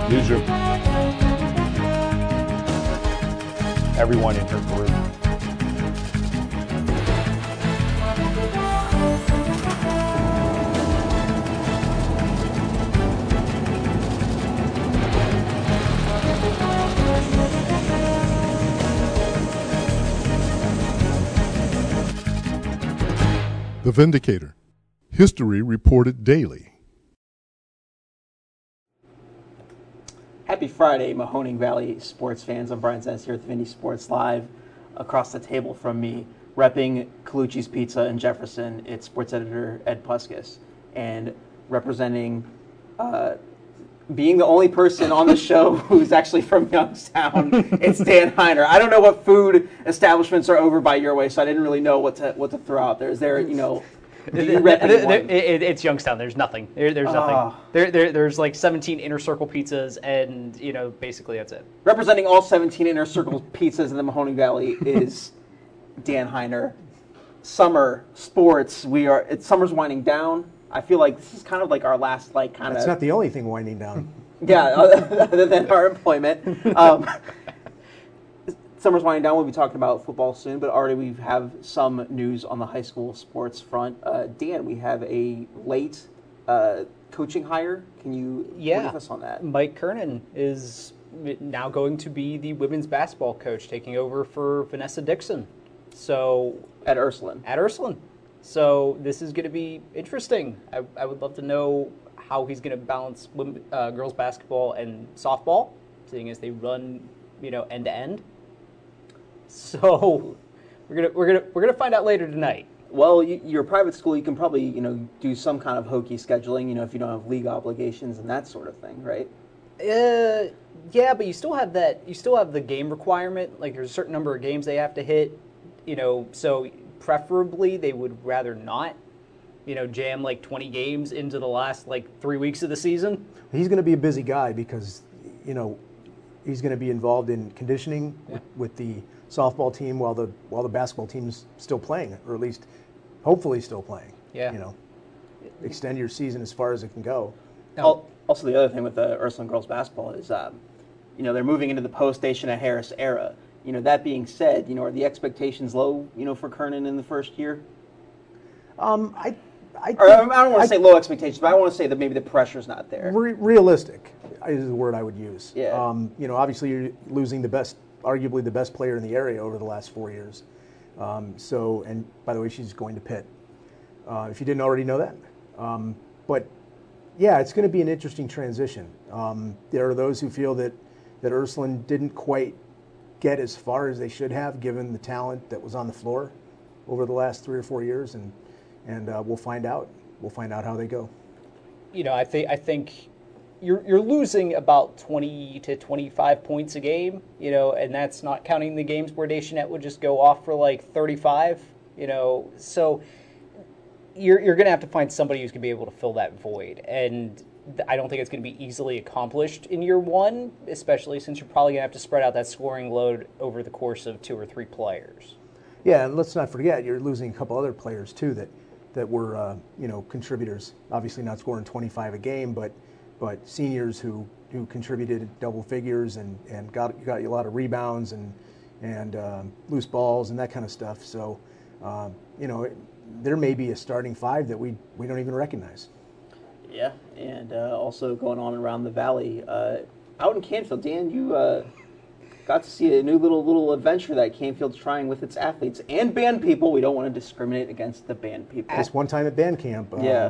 Newsroom. Everyone in her group. The Vindicator. History reported daily. Happy Friday, Mahoning Valley sports fans. I'm Brian Zennis here at the Vindy Sports Live. Across the table from me, repping Colucci's Pizza in Jefferson, it's sports editor Ed Puskas. And representing, being the only person on the show who's actually from Youngstown, it's Dan Heiner. I don't know what food establishments are over by your way, so I didn't really know what to throw out there. Is there, do you rep anyone? It's Youngstown. There's nothing. There's nothing. There's like 17 Inner Circle pizzas, and basically that's it. Representing all 17 Inner Circle pizzas in the Mahoning Valley is Dan Heiner. Summer sports. Summer's winding down. I feel like this is kind of like our last That's not the only thing winding down. Yeah, other than our employment. Summer's winding down. We'll be talking about football soon, but already we have some news on the high school sports front. Dan, we have a late coaching hire. Can you brief us on that? Mike Kernan is now going to be the women's basketball coach, taking over for Vanessa Dixon. So At Ursuline. So this is going to be interesting. I would love to know how he's going to balance girls basketball and softball, seeing as they run, end to end. So we're gonna find out later tonight. Well, you're a private school. You can probably do some kind of hokey scheduling. If you don't have league obligations and that sort of thing, right? Yeah, but you still have that. You still have the game requirement. Like there's a certain number of games they have to hit. So preferably they would rather not. Jam like 20 games into the last 3 weeks of the season. He's going to be a busy guy because he's going to be involved in conditioning with the softball team while the basketball team's still playing, or at least hopefully still playing. Yeah. Extend your season as far as it can go. Also, the other thing with the Ursuline girls basketball is, they're moving into the post-Station at Harris era. That being said, are the expectations low, for Kernan in the first year? I don't want to say low expectations, but I want to say that maybe the pressure's not there. Realistic is the word I would use. Yeah. Obviously you're losing arguably the best player in the area over the last 4 years. And by the way, she's going to Pitt. If you didn't already know that. But yeah, it's going to be an interesting transition. There are those who feel that Ursuline didn't quite get as far as they should have, given the talent that was on the floor over the last 3 or 4 years, and we'll find out. We'll find out how they go. I think you're losing about 20 to 25 points a game, and that's not counting the games where Deschanette would just go off for 35, So you're going to have to find somebody who's going to be able to fill that void, and I don't think it's going to be easily accomplished in year one, especially since you're probably going to have to spread out that scoring load over the course of 2 or 3 players. Yeah, and let's not forget you're losing a couple other players too that were contributors. Obviously not scoring 25 a game, but seniors who contributed double figures and got you a lot of rebounds and loose balls and that kind of stuff. So there may be a starting 5 that we don't even recognize. Yeah, and also going on around the valley, out in Canfield, Dan, you got to see a new little adventure that Canfield's trying with its athletes and band people. We don't want to discriminate against the band people. Just one time at band camp. Yeah.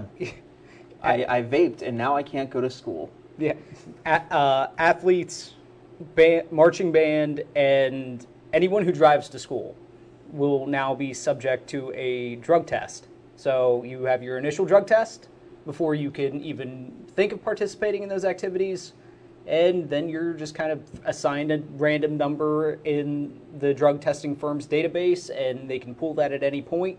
I vaped, and now I can't go to school. Yeah. Athletes, marching band, and anyone who drives to school will now be subject to a drug test. So you have your initial drug test before you can even think of participating in those activities, and then you're just kind of assigned a random number in the drug testing firm's database, and they can pull that at any point.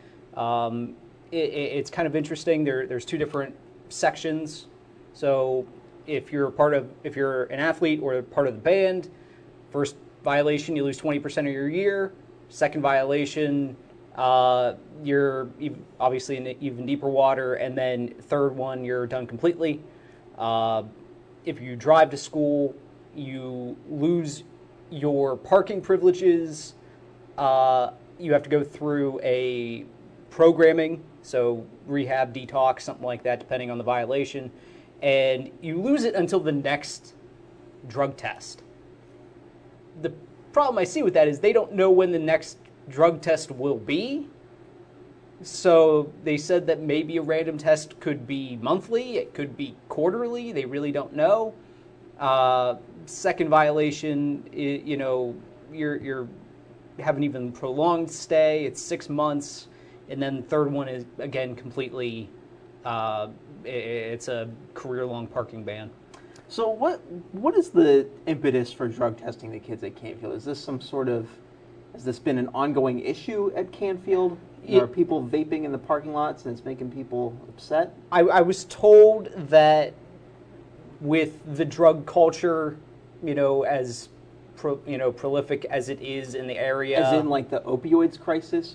It's kind of interesting. There's 2 different sections. So if you're an athlete or part of the band, first violation, you lose 20% of your year. Second violation, you're obviously in even deeper water. And then third one, you're done completely. if you drive to school, you lose your parking privileges. You have to go through a programming, so rehab, detox, something like that, depending on the violation. And you lose it until the next drug test. The problem I see with that is they don't know when the next drug test will be. So they said that maybe a random test could be monthly, it could be quarterly, they really don't know. Second violation, you're have an even prolonged stay, it's 6 months, and then the third one is, again, completely, it's a career-long parking ban. So what is the impetus for drug testing the kids at Canfield? Is this has this been an ongoing issue at Canfield? Are people vaping in the parking lots and it's making people upset? I was told that with the drug culture, as prolific as it is in the area, as in like the opioids crisis.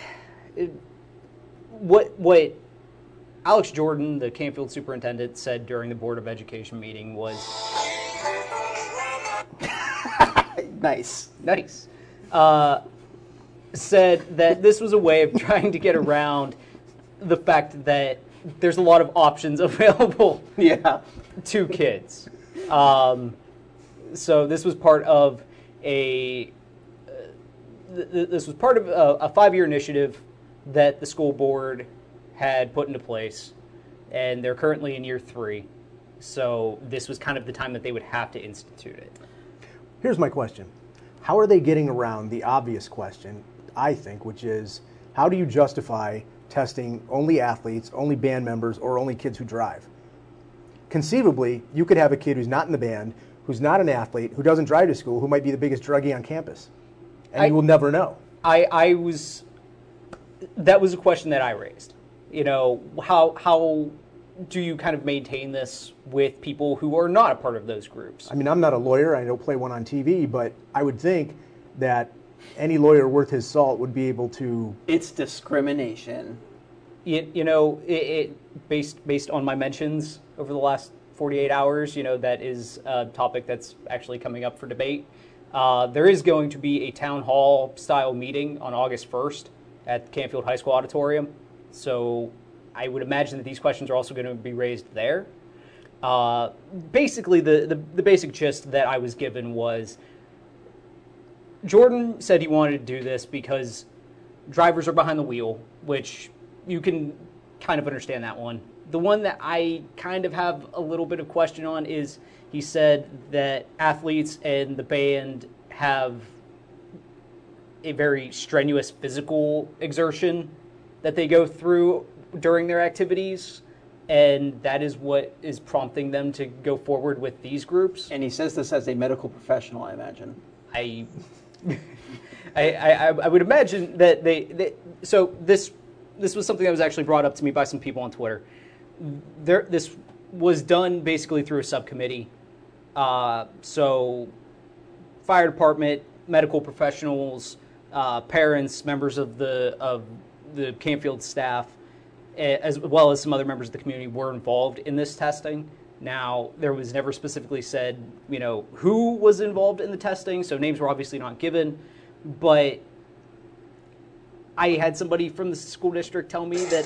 What Alex Jordan, the Canfield superintendent, said during the Board of Education meeting was nice. Said that this was a way of trying to get around the fact that there's a lot of options available to kids. So this was part of a 5-year initiative that the school board had put into place, and they're currently in year 3. So this was kind of the time that they would have to institute it. Here's my question. How are they getting around the obvious question, I think, which is, how do you justify testing only athletes, only band members, or only kids who drive? Conceivably, you could have a kid who's not in the band, who's not an athlete, who doesn't drive to school, who might be the biggest druggie on campus. And you will never know. That was a question that I raised. How do you kind of maintain this with people who are not a part of those groups? I mean, I'm not a lawyer. I don't play one on TV, but I would think that any lawyer worth his salt would be able to... It's discrimination. Based on my mentions over the last 48 hours, that is a topic that's actually coming up for debate. There is going to be a town hall style meeting on August 1st at Canfield High School Auditorium. So I would imagine that these questions are also going to be raised there. Basically, the basic gist that I was given was Jordan said he wanted to do this because drivers are behind the wheel, which you can kind of understand that one. The one that I kind of have a little bit of question on is he said that athletes and the band have a very strenuous physical exertion that they go through during their activities, and that is what is prompting them to go forward with these groups. And he says this as a medical professional, I imagine. I would imagine that so this was something that was actually brought up to me by some people on Twitter. This was done basically through a subcommittee. So fire department, medical professionals, parents, members of the Canfield staff, as well as some other members of the community were involved in this testing. Now, there was never specifically said, who was involved in the testing, so names were obviously not given, but I had somebody from the school district tell me that...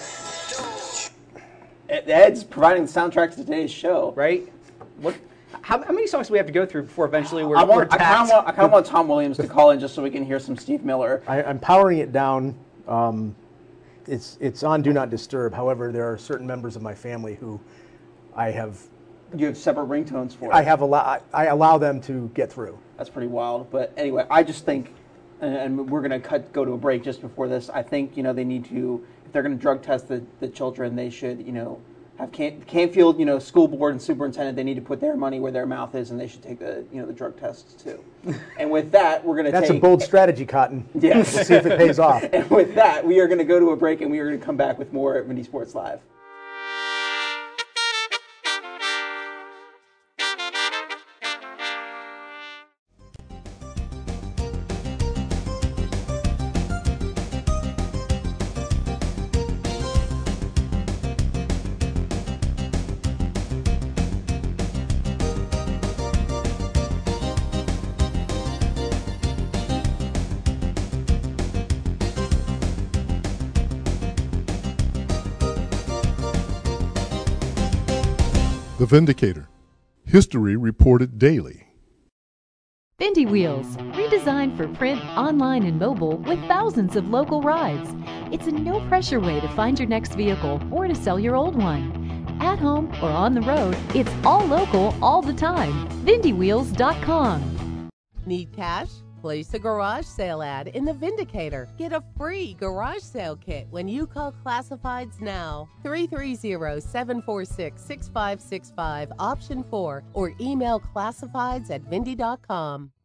Ed's providing the soundtrack to today's show. Right? How many songs do we have to go through before eventually we're I tapped? kind of want Tom Williams to call in just so we can hear some Steve Miller. I'm powering it down. It's on Do Not Disturb. However, there are certain members of my family who I have... You have separate ringtones for it. I allow them to get through. That's pretty wild. But anyway, I just think, and we're going to go to a break just before this, I think, they need to, if they're going to drug test the children, they should, have Canfield, school board and superintendent, they need to put their money where their mouth is, and they should take the drug tests too. And with that, we're going to That's a bold strategy, Cotton. Yes. We'll see if it pays off. And with that, we are going to go to a break, and we are going to come back with more at Windy Sports Live. The Vindicator. History reported daily. Vindy Wheels, redesigned for print, online, and mobile with thousands of local rides. It's a no-pressure way to find your next vehicle or to sell your old one. At home or on the road, it's all local all the time. VindyWheels.com. Need cash? Place a garage sale ad in the Vindicator. Get a free garage sale kit when you call Classifieds now. 330-746-6565, option 4, or email classifieds@vindy.com.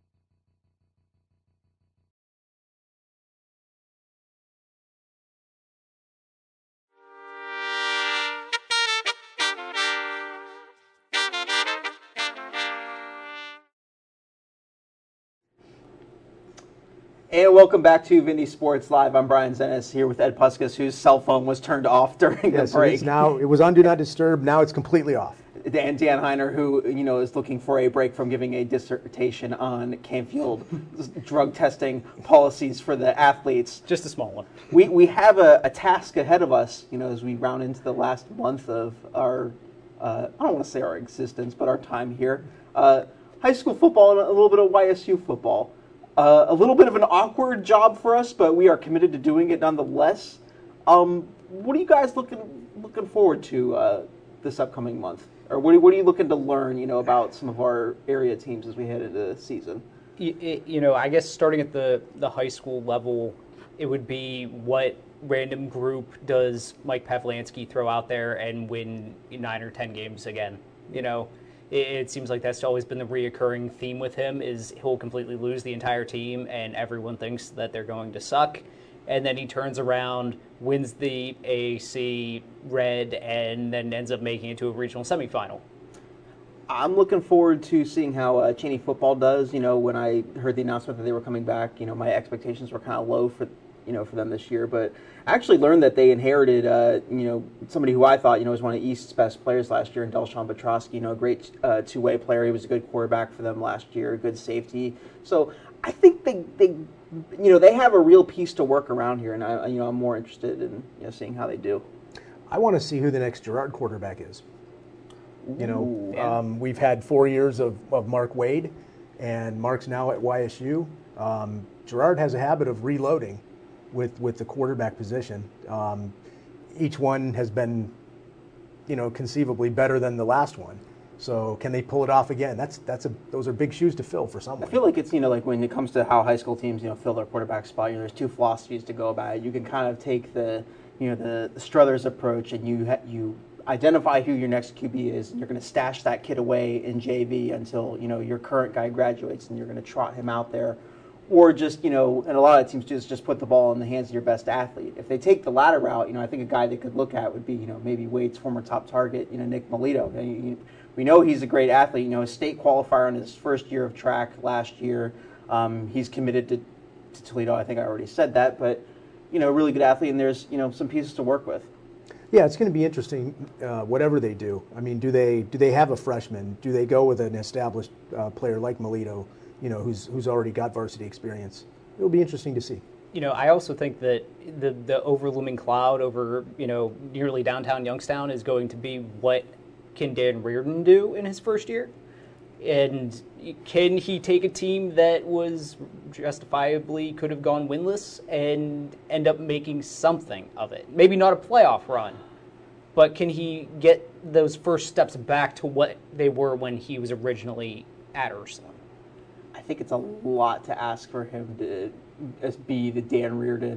And welcome back to Vindy Sports Live. I'm Brian Zenes here with Ed Puskas, whose cell phone was turned off during the break. It was on Do Not Disturb. Now it's completely off. And Dan Heiner, who is looking for a break from giving a dissertation on Canfield drug testing policies for the athletes. Just a small one. We have a task ahead of us, as we round into the last month of our, I don't want to say our existence, but our time here. High school football and a little bit of YSU football. A little bit of an awkward job for us, but we are committed to doing it nonetheless. What are you guys looking forward to this upcoming month? Or what are you looking to learn, about some of our area teams as we head into the season? I guess starting at the high school level, it would be what random group does Mike Pavlansky throw out there and win 9 or 10 games again, It seems like that's always been the reoccurring theme with him is he'll completely lose the entire team and everyone thinks that they're going to suck. And then he turns around, wins the AAC Red, and then ends up making it to a regional semifinal. I'm looking forward to seeing how Cheney football does. When I heard the announcement that they were coming back, my expectations were kind of low for them this year. But I actually learned that they inherited, somebody who I thought, was one of East's best players last year in Delshawn Petrosky, a great two-way player. He was a good quarterback for them last year, a good safety. So I think they have a real piece to work around here, and I'm more interested in seeing how they do. I want to see who the next Girard quarterback is. We've had 4 years of Mark Wade, and Mark's now at YSU. Girard has a habit of reloading with the quarterback position. Each one has been, conceivably better than the last one. So can they pull it off again? Those are big shoes to fill for someone. I feel like it's like when it comes to how high school teams fill their quarterback spot. There's two philosophies to go about it. You can kind of take the the Struthers approach, and you identify who your next QB is, and you're going to stash that kid away in JV until your current guy graduates, and you're going to trot him out there. Or just, and a lot of teams just put the ball in the hands of your best athlete. If they take the latter route, I think a guy they could look at would be, maybe Wade's former top target, Nick Melito. We know he's a great athlete. A state qualifier in his first year of track last year. He's committed to Toledo. I think I already said that. But, really good athlete, and there's, some pieces to work with. Yeah, it's going to be interesting, whatever they do. I mean, do they have a freshman? Do they go with an established player like Melito? Who's already got varsity experience. It'll be interesting to see. I also think that the overlooming cloud over, nearly downtown Youngstown is going to be what can Dan Reardon do in his first year? And can he take a team that was justifiably could have gone winless and end up making something of it? Maybe not a playoff run, but can he get those first steps back to what they were when he was originally at Ursuline? I think it's a lot to ask for him to be the Dan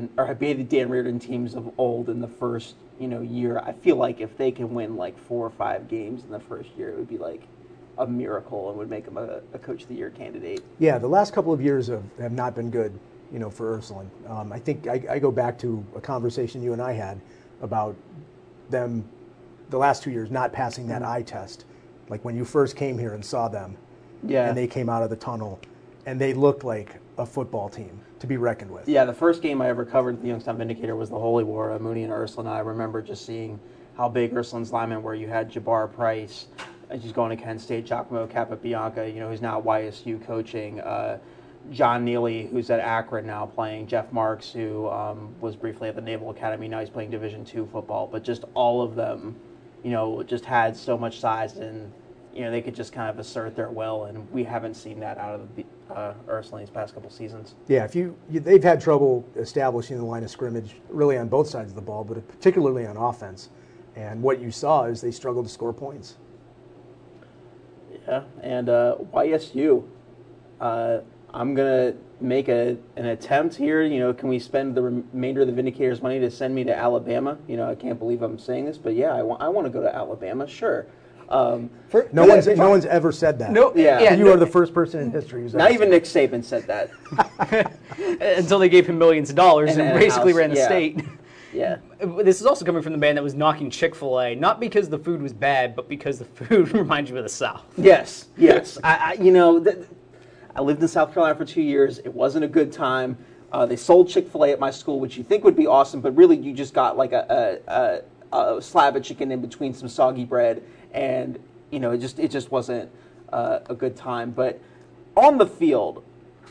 Reardon teams of old in the first year. I feel like if they can win like 4 or 5 games in the first year, it would be like a miracle and would make him a Coach of the Year candidate. Yeah, the last couple of years have not been good, for Ursuline. I think I go back to a conversation you and I had about them the last 2 years not passing that eye test. Like when you first came here and saw them, and they came out of the tunnel, and they looked like a football team to be reckoned with. Yeah, the first game I ever covered at the Youngstown Vindicator was the Holy War, Mooney and Ursuline. I remember just seeing how big Ursuline's linemen were. You had Jabbar Price, he's going to Kent State, Giacomo Capabianca, who's now at YSU coaching, John Neely, who's at Akron now playing, Jeff Marks, who was briefly at the Naval Academy, now he's playing Division II football, but just all of them, just had so much size and, they could just kind of assert their will, and we haven't seen that out of the Ursulines past couple seasons. Yeah, they've had trouble establishing the line of scrimmage really on both sides of the ball, but particularly on offense. And what you saw is they struggled to score points. Yeah, and YSU, I'm going to make an attempt here. Can we spend the remainder of the Vindicators' money to send me to Alabama? I can't believe I'm saying this, but yeah, I want to go to Alabama, sure. No one's ever said that. No, yeah. You are the first person in history who's not even Nick Saban said that. Until they gave him millions of dollars and basically ran the state. Yeah. This is also coming from the man that was knocking Chick-fil-A, not because the food was bad, but because the food reminds you of the South. Yes. I lived in South Carolina for 2 years. It wasn't a good time. They sold Chick-fil-A at my school, which you think would be awesome, but really you just got like a slab of chicken in between some soggy bread, and it just wasn't a good time. But on the field,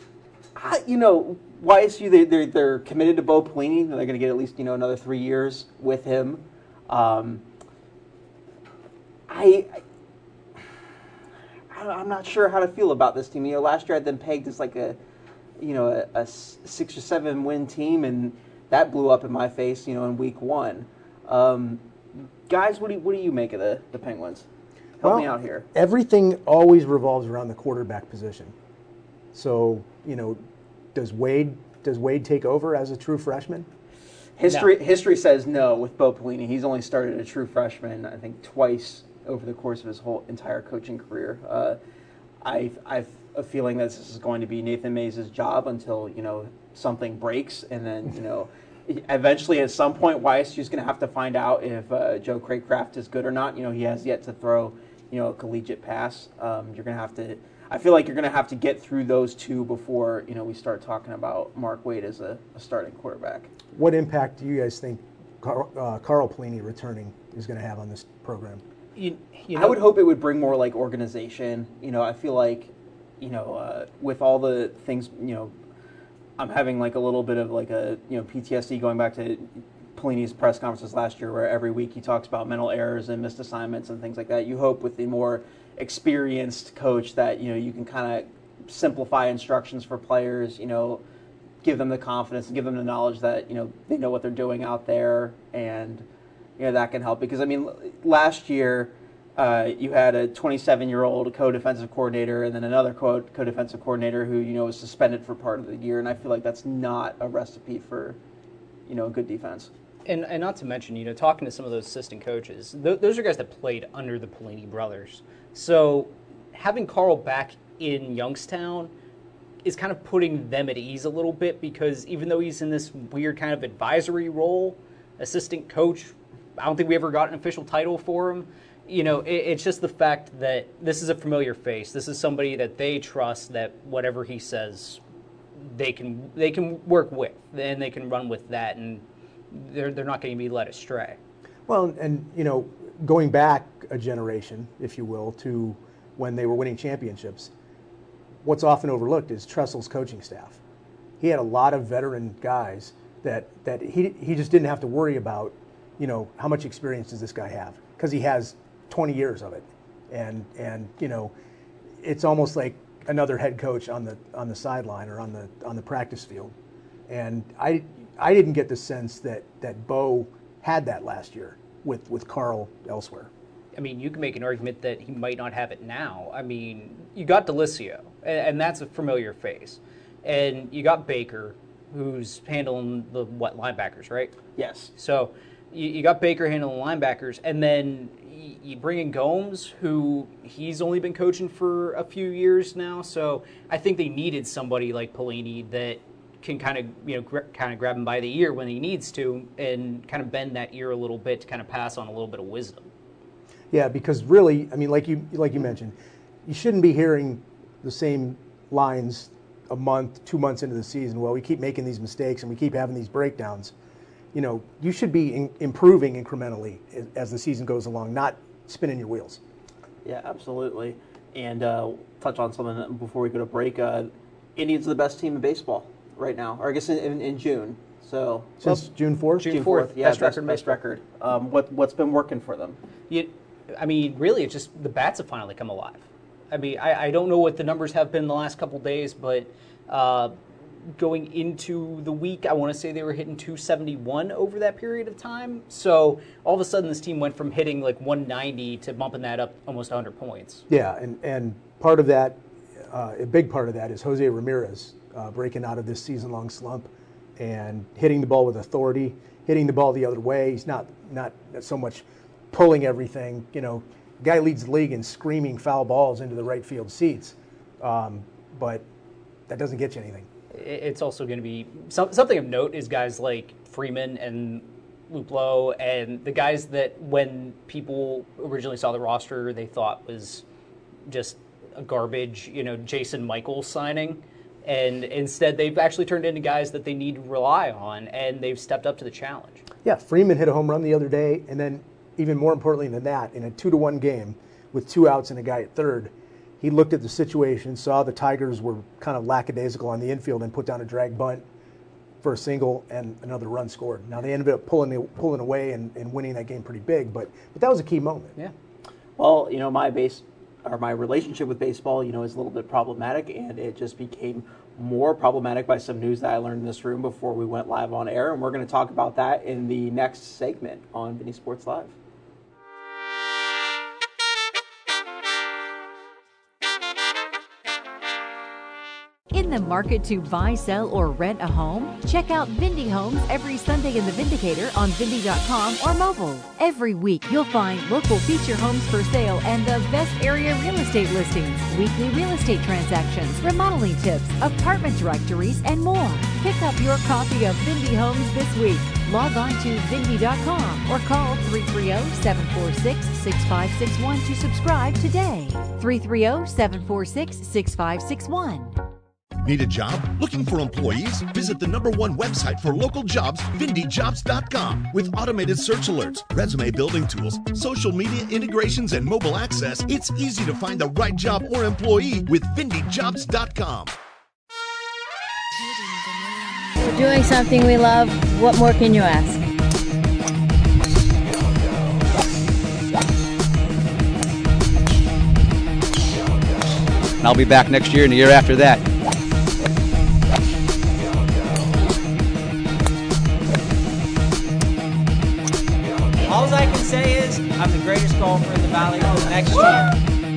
YSU they're committed to Bo Pelini. They're going to get at least another 3 years with him. I'm not sure how to feel about this team. Last year I had them pegged as like a 6 or 7 win team, and that blew up in my face, in week 1. Guys, what do you make of the Penguins? Help me out here. Everything always revolves around the quarterback position. So, does Wade take over as a true freshman? History says no with Bo Pelini. He's only started a true freshman, I think, twice over the course of his whole entire coaching career. I've a feeling that this is going to be Nathan Mays' job until something breaks, and then eventually at some point YSU is going to have to find out if Joe Craycraft is good or not. He has yet to throw a collegiate pass. You're going to have to. I feel like you're going to have to get through those two before we start talking about Mark Wade as a starting quarterback. What impact do you guys think Carl Pelini returning is going to have on this program? I would hope it would bring more like organization. I feel like with all the things I'm having like a little bit of like a PTSD going back to Pelini's press conferences last year, where every week he talks about mental errors and missed assignments and things like that. You hope with the more experienced coach that you can kind of simplify instructions for players, give them the confidence and give them the knowledge that they know what they're doing out there, and that can help. Because last year you had a 27-year-old co-defensive coordinator and then another co-defensive coordinator who was suspended for part of the year, and I feel like that's not a recipe for a good defense. And not to mention, talking to some of those assistant coaches, those are guys that played under the Pelini brothers. So having Carl back in Youngstown is kind of putting them at ease a little bit, because even though he's in this weird kind of advisory role, assistant coach, I don't think we ever got an official title for him. It's just the fact that this is a familiar face. This is somebody that they trust, that whatever he says, they can work with, and they can run with that, and they're not going to be led astray. Well, and going back a generation, if you will, to when they were winning championships, what's often overlooked is Tressel's coaching staff. He had a lot of veteran guys that he just didn't have to worry about, how much experience does this guy have, because he has 20 years of it, and it's almost like another head coach on the sideline or on the practice field. And I didn't get the sense that Bo had that last year with Carl elsewhere. You can make an argument that he might not have it now. You got DeLisio, and that's a familiar face. And you got Baker, who's handling the linebackers, right? Yes. So you got Baker handling linebackers, and then you bring in Gomes, who he's only been coaching for a few years now. So I think they needed somebody like Pelini that can kind of grab him by the ear when he needs to, and kind of bend that ear a little bit to kind of pass on a little bit of wisdom. Yeah, because really, like you mentioned, you shouldn't be hearing the same lines a month, 2 months into the season. Well, we keep making these mistakes and we keep having these breakdowns. You should be improving incrementally as the season goes along, not spinning your wheels. Yeah, absolutely. And touch on something before we go to break. Indians are the best team in baseball right now, or I guess in June. So Since June 4th? June 4th, yeah, best record. best record. What's been working for them? I mean, really, it's just the bats have finally come alive. I mean, I don't know what the numbers have been the last couple days, but going into the week, I want to say they were hitting 271 over that period of time. So all of a sudden, this team went from hitting like 190 to bumping that up almost 100 points. Yeah, and part of that, a big part of that is Jose Ramirez breaking out of this season-long slump and hitting the ball with authority, hitting the ball the other way. He's not so much pulling everything. You know, the guy leads the league in screaming foul balls into the right field seats, but that doesn't get you anything. It's also going to be something of note is guys like Freeman and Luplow and the guys that when people originally saw the roster, they thought was just a garbage, Jason Michaels signing. And instead, they've actually turned into guys that they need to rely on, and they've stepped up to the challenge. Yeah, Freeman hit a home run the other day, and then even more importantly than that, in a 2-1 game with 2 outs and a guy at third, he looked at the situation, saw the Tigers were kind of lackadaisical on the infield, and put down a drag bunt for a single and another run scored. Now, they ended up pulling away and winning that game pretty big, but that was a key moment. Yeah. Well, my relationship with baseball, is a little bit problematic, and it just became more problematic by some news that I learned in this room before we went live on air, and we're going to talk about that in the next segment on Vinny Sports Live. In the market to buy, sell, or rent a home? Check out Vindy Homes every Sunday in the Vindicator on Vindy.com or mobile. Every week, you'll find local feature homes for sale and the best area real estate listings, weekly real estate transactions, remodeling tips, apartment directories, and more. Pick up your copy of Vindy Homes this week. Log on to Vindy.com or call 330-746-6561 to subscribe today. 330-746-6561. Need a job? Looking for employees? Visit the #1 website for local jobs, VindyJobs.com. With automated search alerts, resume building tools, social media integrations, and mobile access, it's easy to find the right job or employee with VindyJobs.com. We're doing something we love. What more can you ask? And I'll be back next year and the year after that. All I can say is I'm the greatest golfer in the Valley for the next year.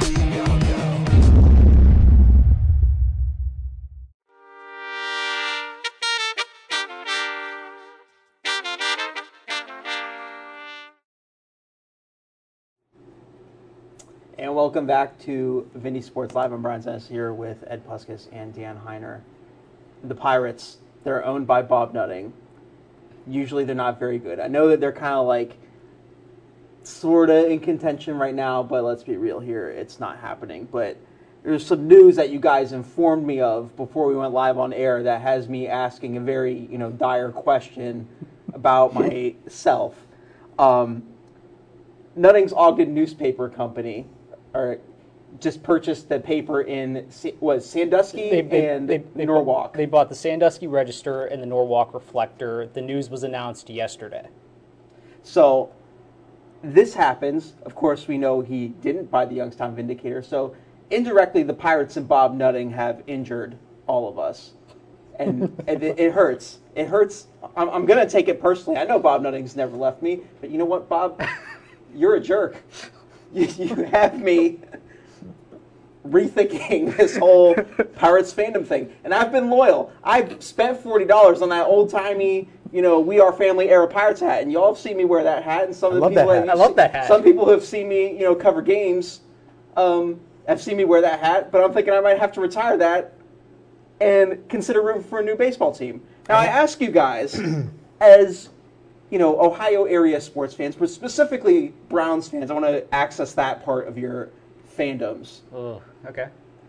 And welcome back to Vinny Sports Live. I'm Brian Zennis here with Ed Puskas and Dan Heiner. The Pirates, they're owned by Bob Nutting. Usually they're not very good. I know that they're kind of like sort of in contention right now, but let's be real here. It's not happening. But there's some news that you guys informed me of before we went live on air that has me asking a very, dire question about myself. Nutting's Ogden Newspaper Company just purchased the paper in Sandusky and Norwalk. They bought the Sandusky Register and the Norwalk Reflector. The news was announced yesterday. So this happens. Of course, we know he didn't buy the Youngstown Vindicator. So indirectly, the Pirates and Bob Nutting have injured all of us. And it hurts. It hurts. I'm going to take it personally. I know Bob Nutting's never left me. But you know what, Bob? You're a jerk. You have me rethinking this whole Pirates fandom thing. And I've been loyal. I've spent $40 on that old-timey, We Are Family era Pirates hat. And y'all have seen me wear that hat. And some of the people I love that hat. Some people who have seen me, cover games, have seen me wear that hat. But I'm thinking I might have to retire that and consider rooting for a new baseball team. Now, I ask you guys, as Ohio area sports fans, but specifically Browns fans, I want to access that part of your fandoms. Oh, okay.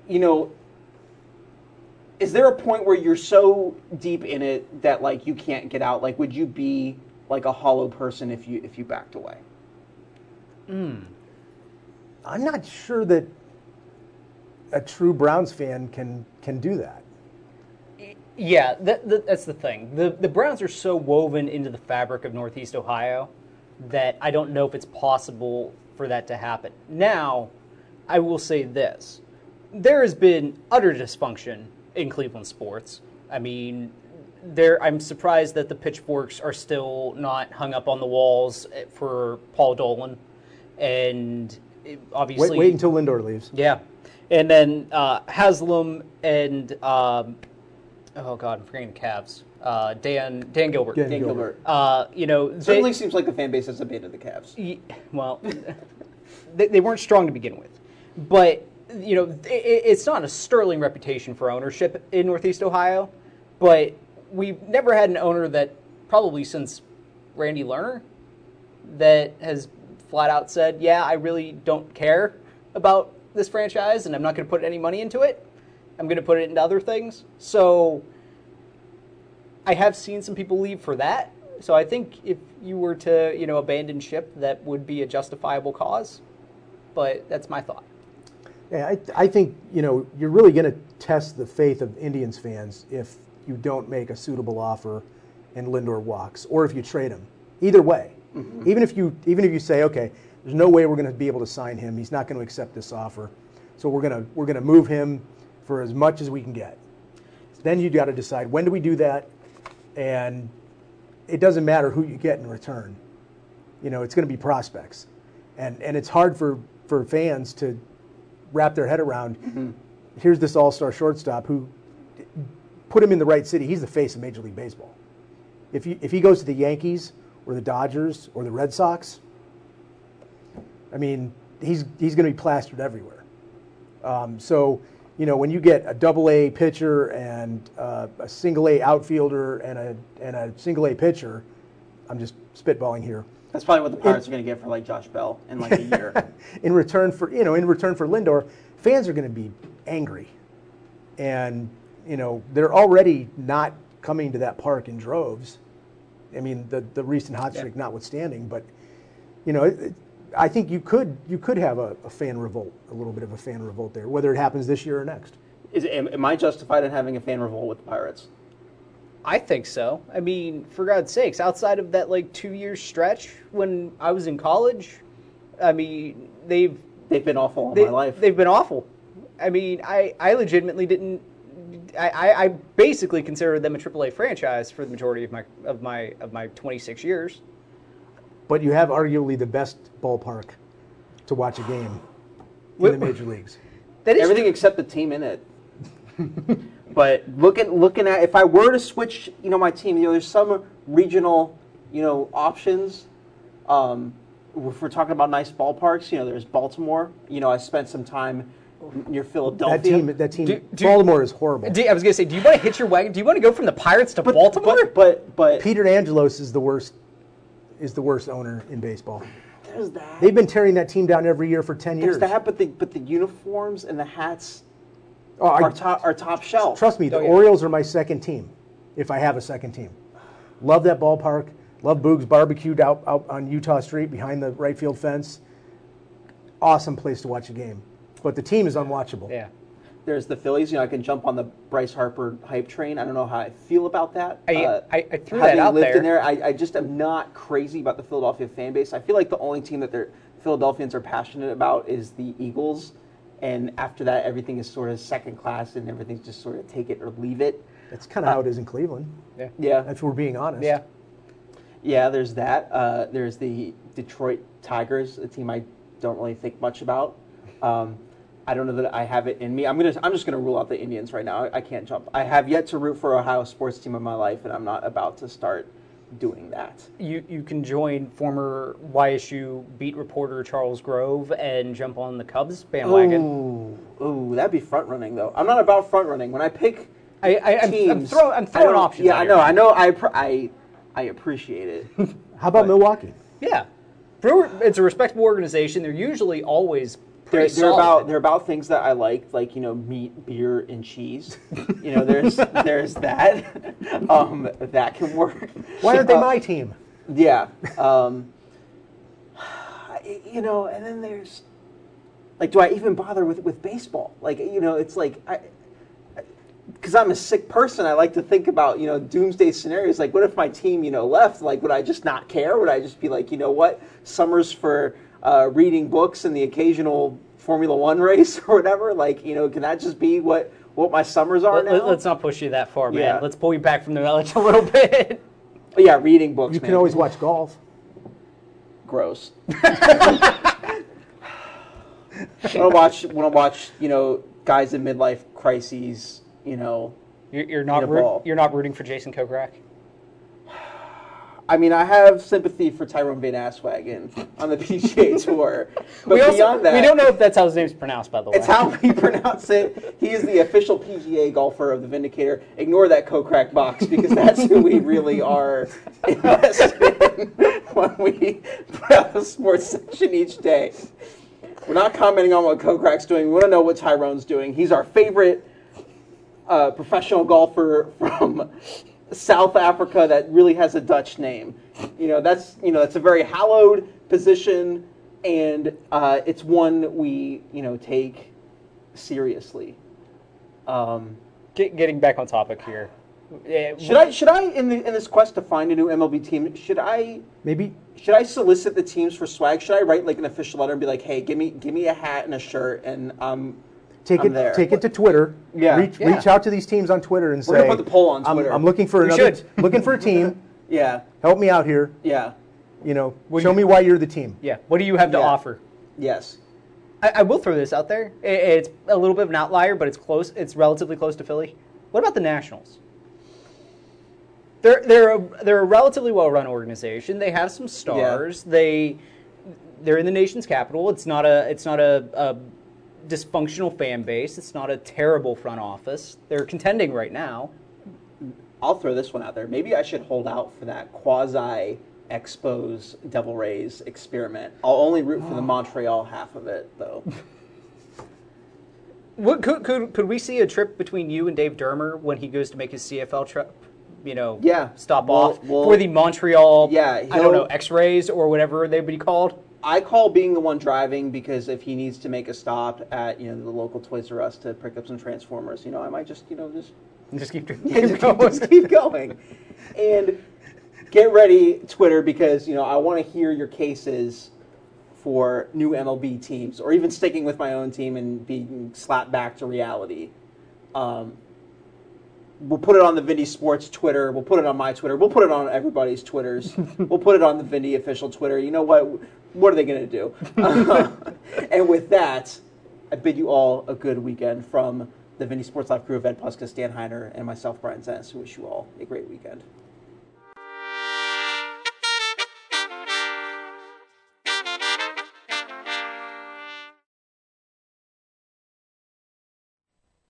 Is there a point where you're so deep in it that you can't get out? Would you be a hollow person if you backed away? I'm not sure that a true Browns fan can do that. Yeah, that's the thing. The Browns are so woven into the fabric of Northeast Ohio that I don't know if it's possible for that to happen. Now, I will say this. There has been utter dysfunction in Cleveland sports. I mean, I'm surprised that the pitchforks are still not hung up on the walls for Paul Dolan. And obviously... Wait until Lindor leaves. Yeah. And then Haslam and... oh God, I'm forgetting the Cavs. Dan Gilbert. Dan Gilbert. Certainly seems like the fan base has abandoned the Cavs. Well, they weren't strong to begin with, but it's not a sterling reputation for ownership in Northeast Ohio. But we've never had an owner that, probably since Randy Lerner, that has flat out said, "Yeah, I really don't care about this franchise, and I'm not going to put any money into it. I'm going to put it into other things." So I have seen some people leave for that. So I think if you were to, abandon ship, that would be a justifiable cause. But that's my thought. Yeah, I think, you're really going to test the faith of Indians fans if you don't make a suitable offer and Lindor walks, or if you trade him. Either way. Mm-hmm. Even if you say, okay, there's no way we're going to be able to sign him. He's not going to accept this offer. So we're going to move him for as much as we can get. Then you got to decide, when do we do that? And it doesn't matter who you get in return. It's going to be prospects. And it's hard for fans to wrap their head around. Mm-hmm. Here's this all-star shortstop who, put him in the right city, he's the face of Major League Baseball. If he goes to the Yankees or the Dodgers or the Red Sox, I mean, he's going to be plastered everywhere. So when you get a double-A pitcher and a single-A outfielder and a single-A pitcher, I'm just spitballing here. That's probably what the Pirates are going to get for like Josh Bell in like a year. in return for Lindor, fans are going to be angry, and they're already not coming to that park in droves. I mean, the recent hot streak notwithstanding, but I think you could have a fan revolt, a little bit of a fan revolt there, whether it happens this year or next. Am I justified in having a fan revolt with the Pirates? I think so. I mean, for God's sakes, outside of that 2-year stretch when I was in college, I mean, they've been awful all my life. They've been awful. I mean, I legitimately didn't. I basically considered them a AAA franchise for the majority of my 26 years. But you have arguably the best ballpark to watch a game in the major leagues. That is everything except the team in it. But looking at, if I were to switch, my team, there's some regional, options. If we're talking about nice ballparks, there's Baltimore. I spent some time near Philadelphia. That team, Baltimore is horrible. I was going to say, do you want to hitch your wagon? Do you want to go from the Pirates to Baltimore? But Peter Angelos is the worst owner in baseball. There's that. They've been tearing that team down every year for 10 years. There's that, but the uniforms and the hats are top shelf. Trust me, the Orioles are my second team, if I have a second team. Love that ballpark. Love Boog's barbecued out on Utah Street behind the right field fence. Awesome place to watch a game. But the team is unwatchable. Yeah. There's the Phillies. I can jump on the Bryce Harper hype train. I don't know how I feel about that. I threw that out there. Having lived in there, I just am not crazy about the Philadelphia fan base. I feel like the only team that the Philadelphians are passionate about is the Eagles. And after that, everything is sort of second class, and everything's just sort of take it or leave it. That's kind of how it is in Cleveland. Yeah. If we're being honest. Yeah. Yeah, there's that. There's the Detroit Tigers, a team I don't really think much about. I don't know that I have it in me. I'm just gonna rule out the Indians right now. I can't jump. I have yet to root for Ohio sports team in my life, and I'm not about to start doing that. You can join former YSU beat reporter Charles Grove and jump on the Cubs bandwagon. Ooh, that'd be front running though. I'm not about front running. When I pick teams, I'm throwing options. Yeah, I know. I appreciate it. How about Milwaukee? Yeah, it's a respectable organization. They're usually always they're about things that I like meat, beer, and cheese. There's that. That can work. Why aren't they my team? Yeah. And then there's do I even bother with baseball? It's like because I'm a sick person, I like to think about, doomsday scenarios. Like, what if my team, left? Like, would I just not care? Would I just be like, you know what? Summer's for reading books and the occasional Formula One race or whatever. Like, can that just be what my summers are now? Let's not push you that far, man. Yeah. Let's pull you back from the village a little bit. But yeah, reading books. You can always watch golf. Gross. Want to watch, guys in midlife crises. You're not rooting for Jason Kokrak? I mean, I have sympathy for Tyrone Van Aswagen on the PGA Tour, but beyond that, we don't know if that's how his name's pronounced. By the way, it's how we pronounce it. He is the official PGA golfer of the Vindicator. Ignore that Kokrak box because that's who we really are invested in when we put out a sports section each day. We're not commenting on what Kokrak's doing. We want to know what Tyrone's doing. He's our favorite professional golfer from South Africa that really has a Dutch name. That's a very hallowed position, and it's one we take seriously. Getting back on topic here. Should I in this quest to find a new MLB team? Should I solicit the teams for swag? Should I write like an official letter and be like, hey, give me a hat and a shirt, and Take it to Twitter. Yeah. Reach out to these teams on Twitter and say, we're gonna put the poll on Twitter. I'm looking for looking for a team. Yeah. Help me out here. Yeah. Show me why you're the team. Yeah. What do you have to offer? Yes. I will throw this out there. It's a little bit of an outlier, but it's close. It's relatively close to Philly. What about the Nationals? They're a relatively well-run organization. They have some stars. Yeah. They're in the nation's capital. It's not a dysfunctional fan base. It's not a terrible front office. They're contending right now. I'll throw this one out there. Maybe I should hold out for that quasi-Expos Devil Rays experiment. I'll only root for the Montreal half of it, though. What could we see a trip between you and Dave Dermer when he goes to make his CFL trip? Stop off for the Montreal. I don't know, X-rays or whatever they would be called. I call being the one driving because if he needs to make a stop at the local Toys R Us to pick up some Transformers, I might just keep going. And get ready, Twitter, because I want to hear your cases for new MLB teams, or even sticking with my own team and being slapped back to reality. We'll put it on the Vindy Sports Twitter. We'll put it on my Twitter. We'll put it on everybody's Twitters. We'll put it on the Vindy official Twitter. You know what? What are they going to do? And with that, I bid you all a good weekend from the Vindy Sports Live crew of Ed Puska, Stan Heiner, and myself, Brian Zennis, who wish you all a great weekend.